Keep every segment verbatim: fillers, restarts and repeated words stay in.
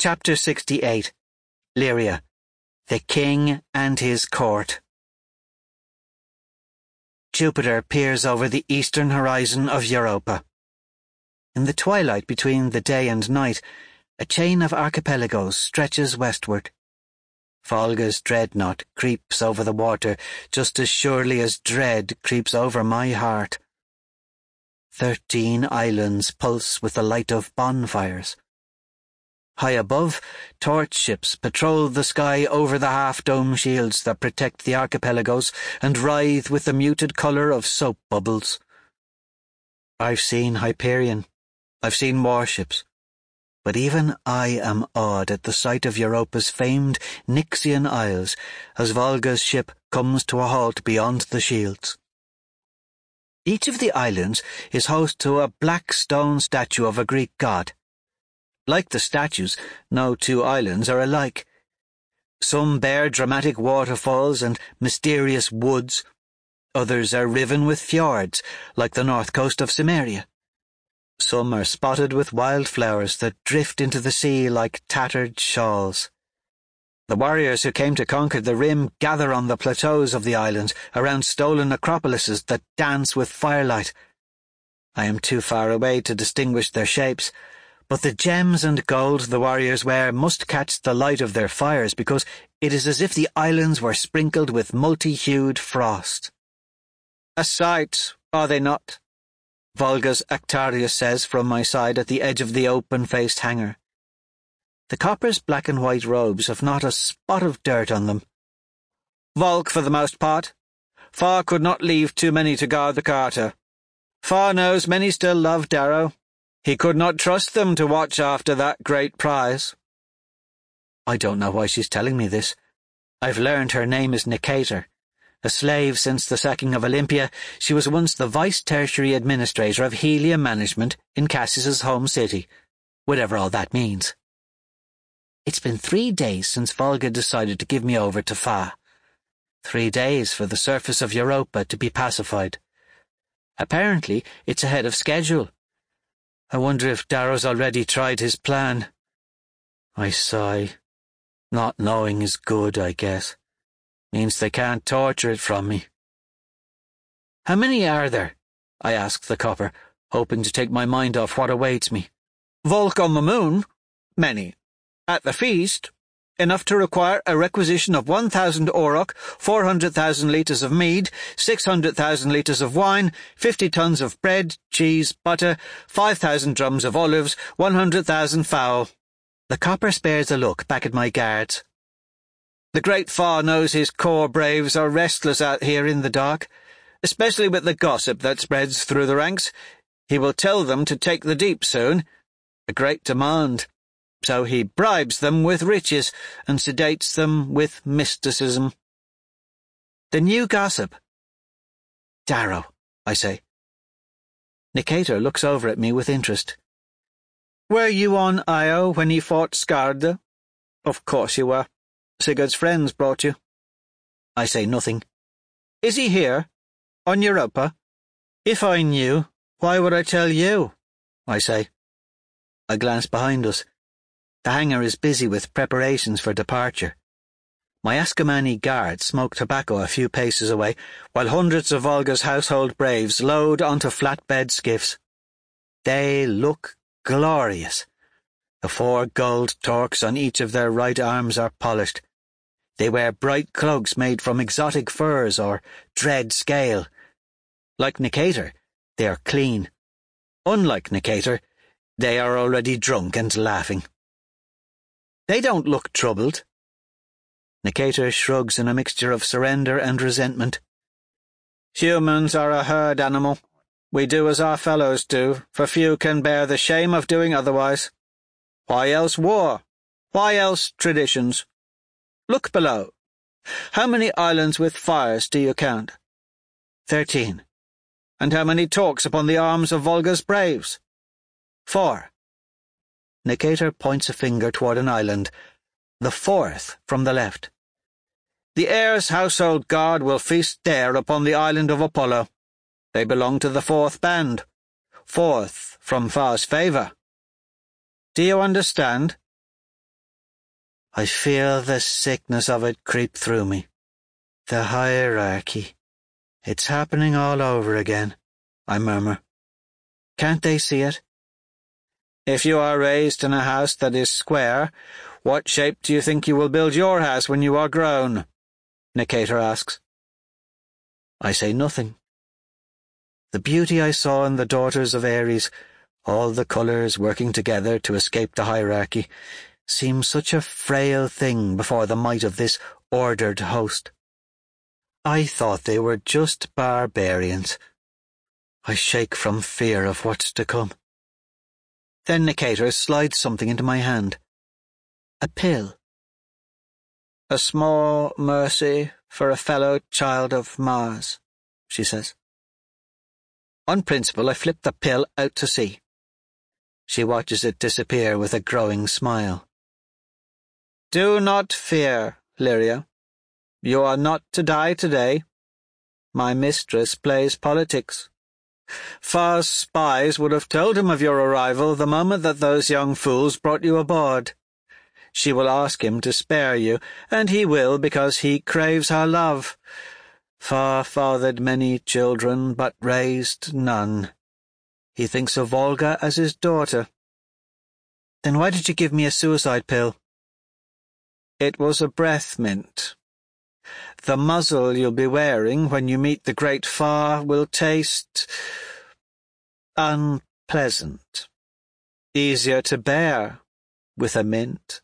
Chapter sixty-eight. Lyria. The King and His Court. Jupiter peers over the eastern horizon of Europa. In the twilight between the day and night, a chain of archipelagos stretches westward. Volga's dreadnought creeps over the water just as surely as dread creeps over my heart. Thirteen islands pulse with the light of bonfires. High above, torch ships patrol the sky over the half-dome shields that protect the archipelagos and writhe with the muted colour of soap bubbles. I've seen Hyperion. I've seen warships. But even I am awed at the sight of Europa's famed Nyxian Isles as Volga's ship comes to a halt beyond the shields. Each of the islands is host to a black stone statue of a Greek god. Like the statues, no two islands are alike. Some bear dramatic waterfalls and mysterious woods. Others are riven with fjords, like the north coast of Cimmeria. Some are spotted with wildflowers that drift into the sea like tattered shawls. The warriors who came to conquer the Rim gather on the plateaus of the islands around stolen acropolises that dance with firelight. I am too far away to distinguish their shapes, but the gems and gold the warriors wear must catch the light of their fires because it is as if the islands were sprinkled with multi-hued frost. A sight, are they not? Volga's Actarius says from my side at the edge of the open-faced hangar. The copper's black and white robes have not a spot of dirt on them. Volk for the most part. Far could not leave too many to guard the Carter. Far knows many still love Darrow. He could not trust them to watch after that great prize. I don't know why she's telling me this. I've learned her name is Nicator. A slave since the sacking of Olympia, she was once the vice-tertiary administrator of helium management in Cassius's home city, whatever all that means. It's been three days since Volga decided to give me over to Fa. Three days for the surface of Europa to be pacified. Apparently, it's ahead of schedule. I wonder if Darrow's already tried his plan. I sigh. Not knowing is good, I guess. Means they can't torture it from me. How many are there? I asked the copper, hoping to take my mind off what awaits me. Volk on the moon? Many. At the feast? Enough to require a requisition of one thousand auroch, four hundred thousand litres of mead, six hundred thousand litres of wine, fifty tons of bread, cheese, butter, five thousand drums of olives, one hundred thousand fowl. The copper spares a look back at my guards. The great Fa knows his corps braves are restless out here in the dark, especially with the gossip that spreads through the ranks. He will tell them to take the deep soon. A great demand. So he bribes them with riches and sedates them with mysticism. The new gossip. Darrow, I say. Nicator looks over at me with interest. Were you on Io when he fought Skarda? Of course you were. Sigurd's friends brought you. I say nothing. Is he here? On Europa? If I knew, why would I tell you? I say. I glance behind us. The hangar is busy with preparations for departure. My Ascomani guards smoke tobacco a few paces away, while hundreds of Volga's household braves load onto flatbed skiffs. They look glorious. The four gold torques on each of their right arms are polished. They wear bright cloaks made from exotic furs or dread scale. Like Nicator, they are clean. Unlike Nicator, they are already drunk and laughing. They don't look troubled. Nicator shrugs in a mixture of surrender and resentment. Humans are a herd animal. We do as our fellows do, for few can bear the shame of doing otherwise. Why else war? Why else traditions? Look below. How many islands with fires do you count? Thirteen. And how many talks upon the arms of Volga's braves? Four. Nicator points a finger toward an island, the fourth from the left. The heir's household guard will feast there upon the island of Apollo. They belong to the fourth band. Fourth from Fa's favour. Do you understand? I feel the sickness of it creep through me. The hierarchy. It's happening all over again, I murmur. Can't they see it? If you are raised in a house that is square, what shape do you think you will build your house when you are grown? Nicator asks. I say nothing. The beauty I saw in the daughters of Ares, all the colours working together to escape the hierarchy, seems such a frail thing before the might of this ordered host. I thought they were just barbarians. I shake from fear of what's to come. Then Nicator slides something into my hand. A pill. A small mercy for a fellow child of Mars, she says. On principle, I flip the pill out to sea. She watches it disappear with a growing smile. Do not fear, Lyria. You are not to die today. My mistress plays politics. Far's spies would have told him of your arrival the moment that those young fools brought you aboard. She will ask him to spare you, and he will because he craves her love. Far fathered many children, but raised none. He thinks of Volga as his daughter. Then why did you give me a suicide pill? It was a breath mint. The muzzle you'll be wearing when you meet the great Far will taste unpleasant. Easier to bear with a mint.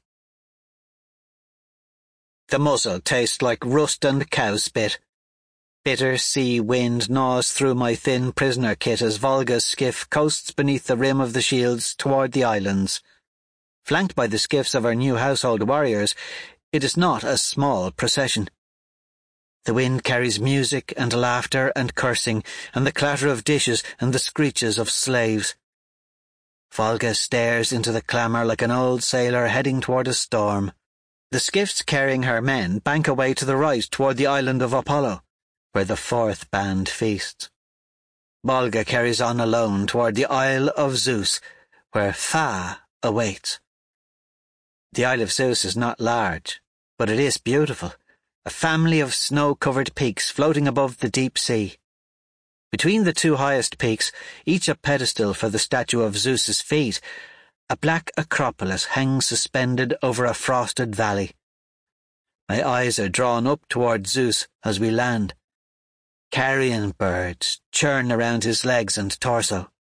The muzzle tastes like rust and cow spit. Bitter sea wind gnaws through my thin prisoner kit as Volga's skiff coasts beneath the rim of the shields toward the islands. Flanked by the skiffs of our new household warriors, it is not a small procession. The wind carries music and laughter and cursing, and the clatter of dishes and the screeches of slaves. Volga stares into the clamour like an old sailor heading toward a storm. The skiffs carrying her men bank away to the right toward the island of Apollo, where the fourth band feasts. Volga carries on alone toward the Isle of Zeus, where Fa awaits. The Isle of Zeus is not large, but it is beautiful, a family of snow-covered peaks floating above the deep sea. Between the two highest peaks, each a pedestal for the statue of Zeus's feet, a black acropolis hangs suspended over a frosted valley. My eyes are drawn up toward Zeus as we land. Carrion birds churn around his legs and torso.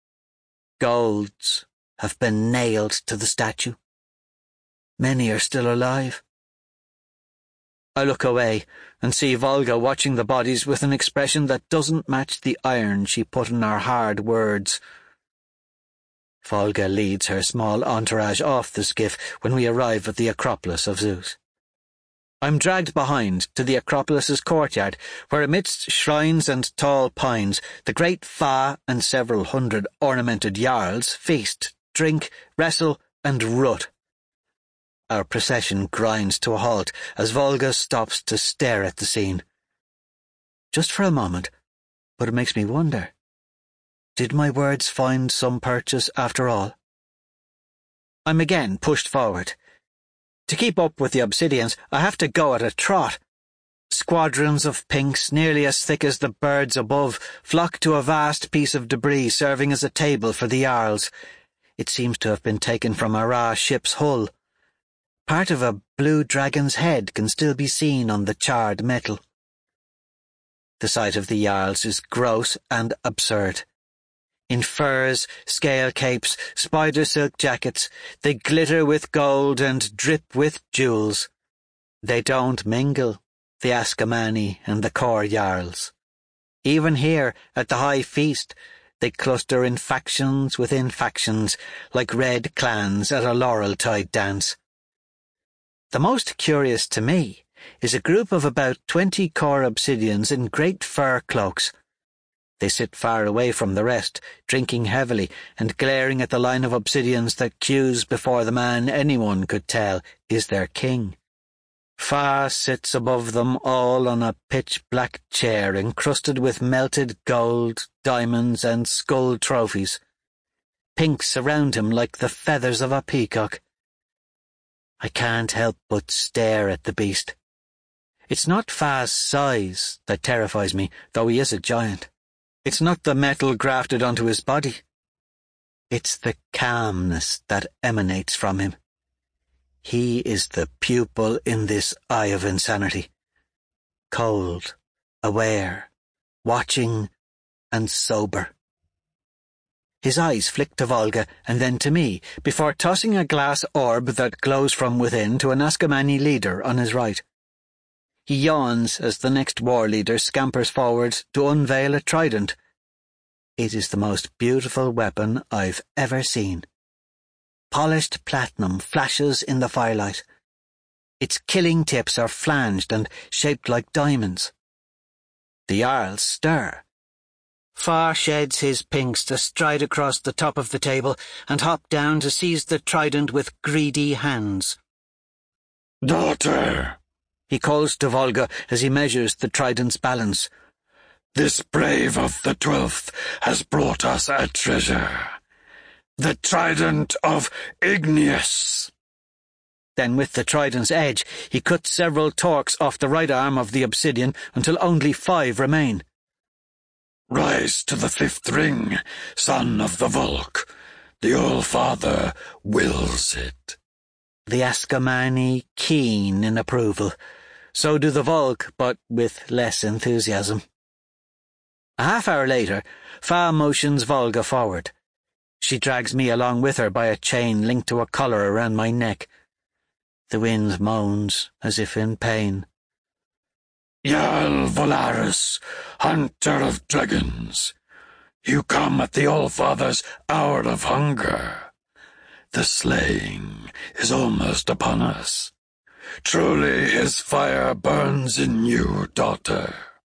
Golds have been nailed to the statue. Many are still alive. I look away and see Volga watching the bodies with an expression that doesn't match the iron she put in our hard words. Volga leads her small entourage off the skiff when we arrive at the Acropolis of Zeus. I'm dragged behind to the Acropolis's courtyard, where amidst shrines and tall pines, the great Fa and several hundred ornamented jarls feast, drink, wrestle, and rut. Our procession grinds to a halt as Volga stops to stare at the scene. Just for a moment, but it makes me wonder. Did my words find some purchase after all? I'm again pushed forward. To keep up with the obsidians, I have to go at a trot. Squadrons of pinks, nearly as thick as the birds above, flock to a vast piece of debris serving as a table for the jarls. It seems to have been taken from a Ra ship's hull. Part of a blue dragon's head can still be seen on the charred metal. The sight of the jarls is gross and absurd. In furs, scale capes, spider silk jackets, they glitter with gold and drip with jewels. They don't mingle, the Ascamani and the Kor jarls. Even here, at the high feast, they cluster in factions within factions, like red clans at a laurel-tide dance. The most curious to me is a group of about twenty Kor obsidians in great fur cloaks. They sit far away from the rest, drinking heavily and glaring at the line of obsidians that queues before the man anyone could tell is their king. Fa sits above them all on a pitch-black chair encrusted with melted gold, diamonds, and skull trophies. Pink surround him like the feathers of a peacock. I can't help but stare at the beast. It's not Fa's size that terrifies me, though he is a giant. It's not the metal grafted onto his body. It's the calmness that emanates from him. He is the pupil in this eye of insanity. Cold, aware, watching, and sober. His eyes flick to Volga and then to me, before tossing a glass orb that glows from within to an Askamani leader on his right. He yawns as the next war leader scampers forward to unveil a trident. It is the most beautiful weapon I've ever seen. Polished platinum flashes in the firelight. Its killing tips are flanged and shaped like diamonds. The Jarls stir. Fa sheds his pinks to stride across the top of the table and hop down to seize the trident with greedy hands. "Daughter," he calls to Volga as he measures the trident's balance. "This brave of the Twelfth has brought us a treasure. The trident of Igneous." Then with the trident's edge, he cuts several torques off the right arm of the obsidian until only five remain. "Rise to the fifth ring, son of the Volk. The All-Father wills it." The Askamani keen in approval. So do the Volk, but with less enthusiasm. A half hour later, Fa motions Volga forward. She drags me along with her by a chain linked to a collar around my neck. The wind moans as if in pain. "Jarl Volaris, hunter of dragons, you come at the All-Father's hour of hunger. The slaying is almost upon us. Truly his fire burns in you, daughter."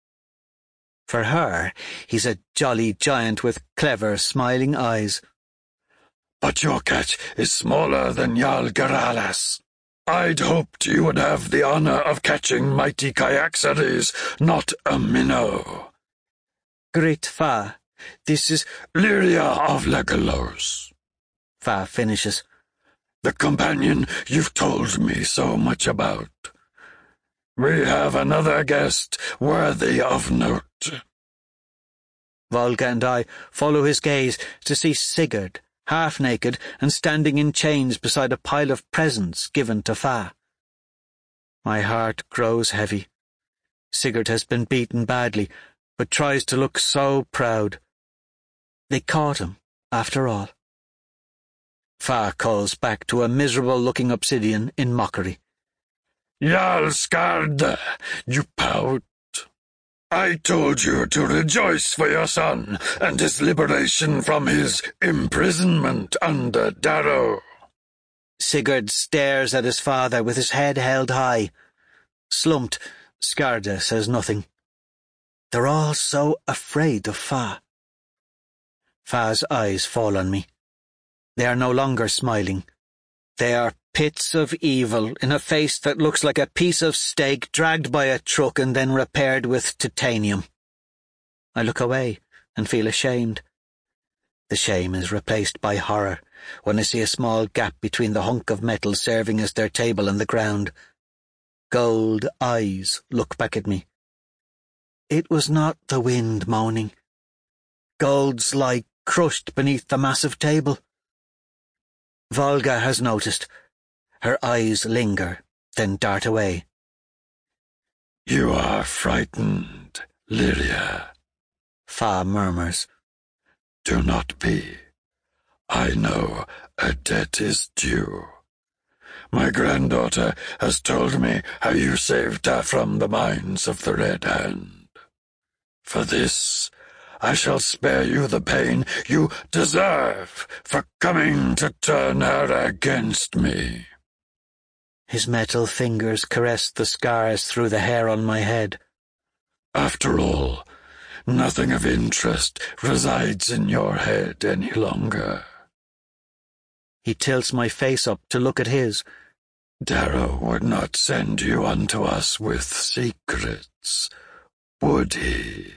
For her, he's a jolly giant with clever, smiling eyes. "But your catch is smaller than Jarl Geralas. I'd hoped you would have the honor of catching mighty Kyaxares, not a minnow." "Great Fa, this is—" "Lyria of Legolos," Fa finishes. "The companion you've told me so much about. We have another guest worthy of note." Volga and I follow his gaze to see Sigurd, half-naked and standing in chains beside a pile of presents given to Fa. My heart grows heavy. Sigurd has been beaten badly, but tries to look so proud. They caught him, after all. Fa calls back to a miserable-looking obsidian in mockery. "Jarl Skarda, you pout. I told you to rejoice for your son and his liberation from his imprisonment under Darrow." Sigurd stares at his father with his head held high. Slumped, Skarda says nothing. They're all so afraid of Fa. Fa's eyes fall on me. They are no longer smiling. They are pits of evil in a face that looks like a piece of steak dragged by a truck and then repaired with titanium. I look away and feel ashamed. The shame is replaced by horror when I see a small gap between the hunk of metal serving as their table and the ground. Gold eyes look back at me. It was not the wind moaning. Gold's light crushed beneath the massive table. Volga has noticed. Her eyes linger, then dart away. "You are frightened, Lyria," Fa murmurs. "Do not be. I know a debt is due. My granddaughter has told me how you saved her from the mines of the Red Hand. For this, I shall spare you the pain you deserve for coming to turn her against me." His metal fingers caress the scars through the hair on my head. "After all, nothing of interest resides in your head any longer." He tilts my face up to look at his. "Darrow would not send you unto us with secrets, would he?"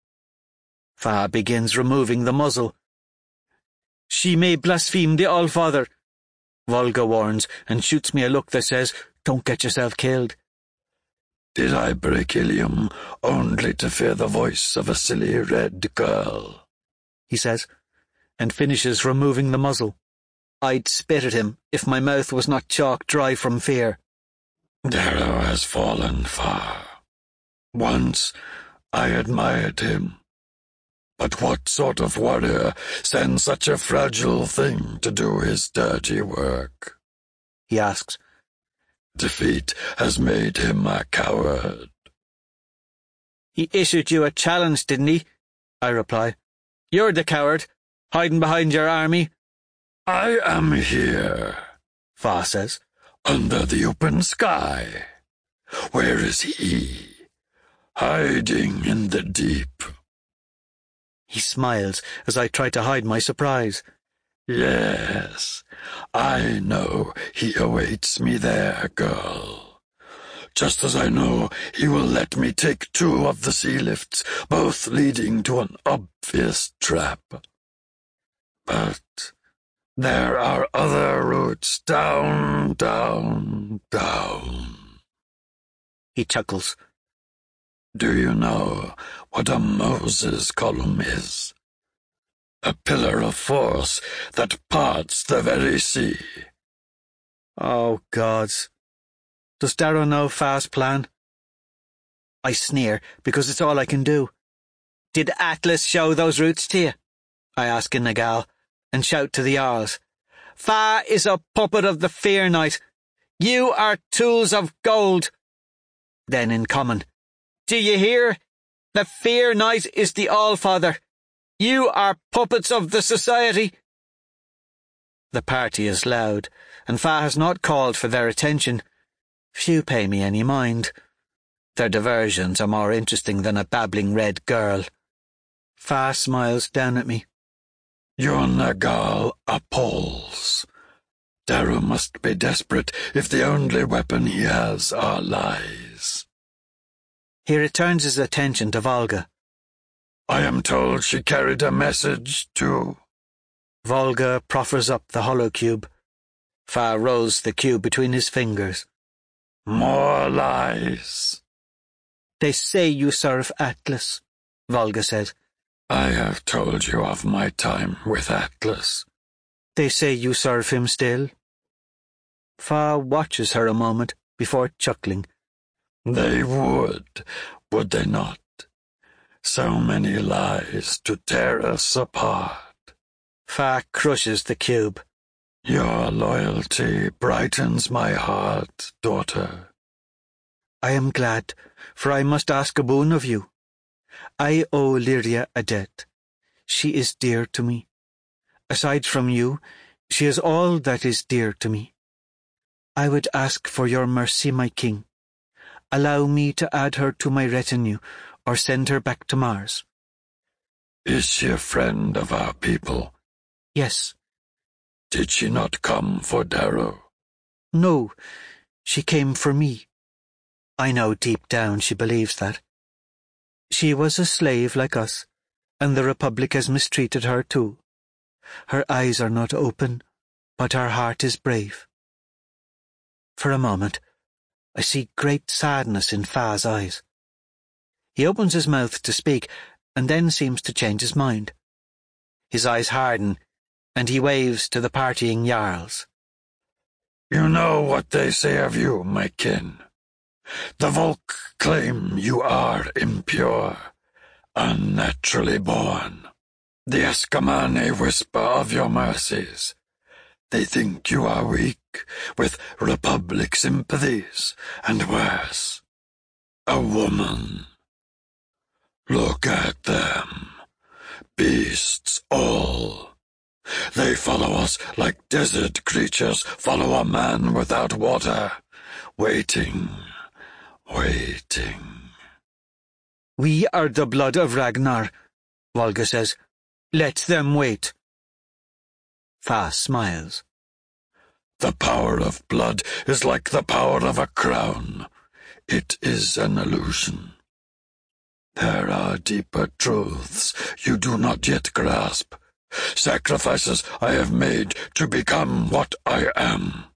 Fa begins removing the muzzle. "She may blaspheme the All-Father." Volga warns, and shoots me a look that says, "Don't get yourself killed." Did I break Ilium only to fear the voice of a silly red girl? He says, and finishes removing the muzzle. I'd spit at him if my mouth was not chalk dry from fear. Darrow has fallen far. Once I admired him. But what sort of warrior sends such a fragile thing to do his dirty work? He asks. Defeat has made him a coward. He issued you a challenge, didn't he? I reply. You're the coward, hiding behind your army. I am here, Fa says, under the open sky. Where is he? Hiding in the deep. He smiles as I try to hide my surprise. Yes, I know he awaits me there, girl. Just as I know he will let me take two of the sea lifts, both leading to an obvious trap. But there are other routes down, down, down. He chuckles. Do you know what a Moses column is? A pillar of force that parts the very sea. Oh, gods. Does Darrow know Fa's plan? I sneer, because it's all I can do. Did Atlas show those routes to you? I ask in Nagal, and shout to the Jarls. Fa is a puppet of the Fear Knight. You are tools of gold. Then in common. Do you hear? The Fear Knight is the Allfather. You are puppets of the Society. The party is loud, and Fa has not called for their attention. Few pay me any mind. Their diversions are more interesting than a babbling red girl. Fa smiles down at me. Your Nagal appalls. Darrow must be desperate if the only weapon he has are lies. He returns his attention to Volga. I am told she carried a message, too. Volga proffers up the hollow cube. Fa rolls the cube between his fingers. More lies. They say you serve Atlas, Volga says. I have told you of my time with Atlas. They say you serve him still. Fa watches her a moment before chuckling. They would, would they not? So many lies to tear us apart. Fa crushes the cube. Your loyalty brightens my heart, daughter. I am glad, for I must ask a boon of you. I owe Lyria a debt. She is dear to me. Aside from you, she is all that is dear to me. I would ask for your mercy, my king. Allow me to add her to my retinue, or send her back to Mars. Is she a friend of our people? Yes. Did she not come for Darrow? No, she came for me. I know deep down she believes that. She was a slave like us, and the Republic has mistreated her too. Her eyes are not open, but her heart is brave. For a moment, I see great sadness in Fa's eyes. He opens his mouth to speak, and then seems to change his mind. His eyes harden, and he waves to the partying Jarls. You know what they say of you, my kin. The Volk claim you are impure, unnaturally born. The Eskamane whisper of your mercies. They think you are weak, with Republic sympathies, and worse. A woman. Look at them. Beasts all. They follow us like desert creatures follow a man without water, waiting, waiting. We are the blood of Ragnar, Volga says. Let them wait. Fa smiles. The power of blood is like the power of a crown. It is an illusion. There are deeper truths you do not yet grasp. sacrifices I have made to become what I am."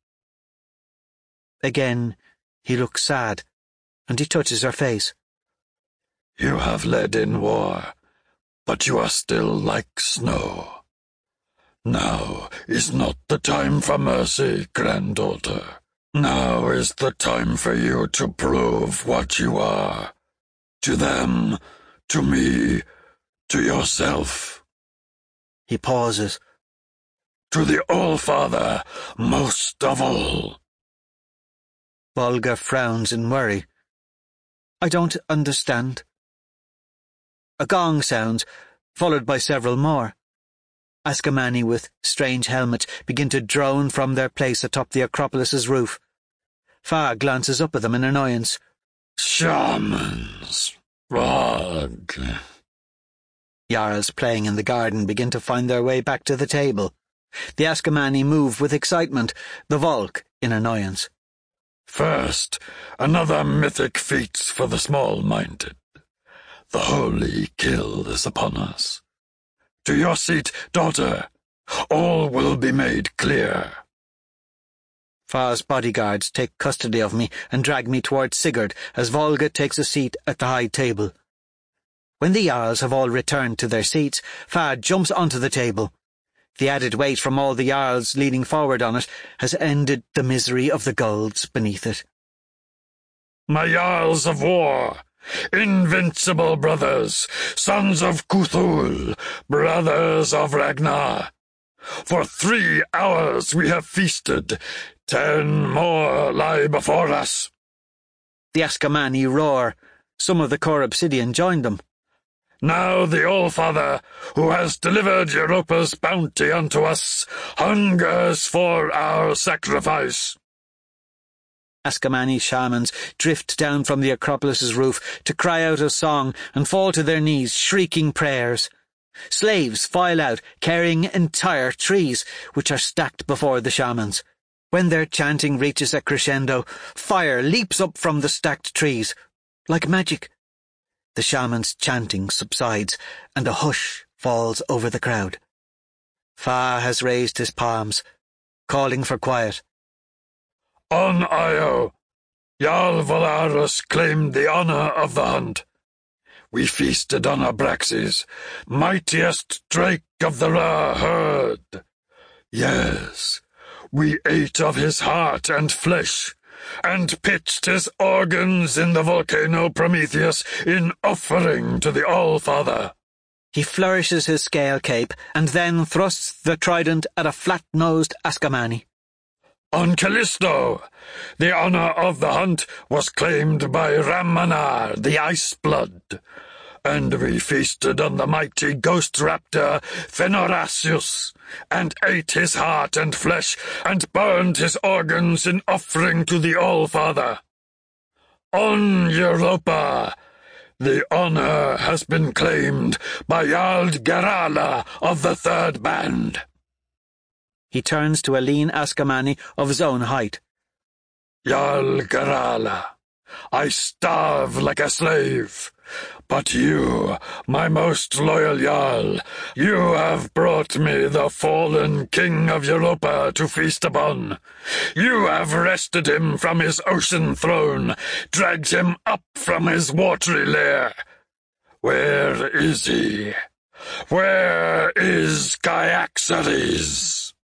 Again he looks sad, and he touches her face. "You have led in war, but you are still like snow. Now is not the time for mercy, granddaughter. Now is the time for you to prove what you are. To them, to me, to yourself." He pauses. "To the All-Father, most of all." Volga frowns in worry. "I don't understand." A gong sounds, followed by several more. Ascamani with strange helmets begin to drone from their place atop the Acropolis's roof. Fa glances up at them in annoyance. "Shamans. Rog." Jarls playing in the garden begin to find their way back to the table. The Ascamani move with excitement, the Volk in annoyance. "First, another mythic feat for the small-minded. The holy kill is upon us. To your seat, daughter. All will be made clear." Fa's bodyguards take custody of me and drag me towards Sigurd as Volga takes a seat at the high table. When the Jarls have all returned to their seats, Fa jumps onto the table. The added weight from all the Jarls leaning forward on it has ended the misery of the gulls beneath it. "My Jarls of war, invincible brothers, sons of Cthulhu, brothers of Ragnar. For three hours we have feasted. Ten more lie before us." The Ascamani roar. Some of the core obsidian joined them. "Now the All-Father, who has delivered Europa's bounty unto us, hungers for our sacrifice." Ascamani shamans drift down from the Acropolis's roof to cry out a song and fall to their knees, shrieking prayers. Slaves file out, carrying entire trees, which are stacked before the shamans. When their chanting reaches a crescendo, fire leaps up from the stacked trees, like magic. The shaman's chanting subsides, and a hush falls over the crowd. Fa has raised his palms, calling for quiet. "On Io, Jarl Volarus claimed the honor of the hunt. We feasted on Abraxas, mightiest drake of the Ra herd. Yes, we ate of his heart and flesh, and pitched his organs in the volcano Prometheus in offering to the All-Father." He flourishes his scale cape, and then thrusts the trident at a flat-nosed Ascamani. "On Callisto, the honor of the hunt was claimed by Ramanar, the Ice-Blood, and we feasted on the mighty ghost raptor Phenorasius, and ate his heart and flesh, and burned his organs in offering to the All-Father. On Europa, the honor has been claimed by Jarl Gerala of the Third Band." He turns to a lean Ascamani of his own height. "Jarl Gerala, I starve like a slave, but you, my most loyal Jarl, you have brought me the fallen king of Europa to feast upon. You have wrested him from his ocean throne, dragged him up from his watery lair. Where is he? Where is Cyaxares?"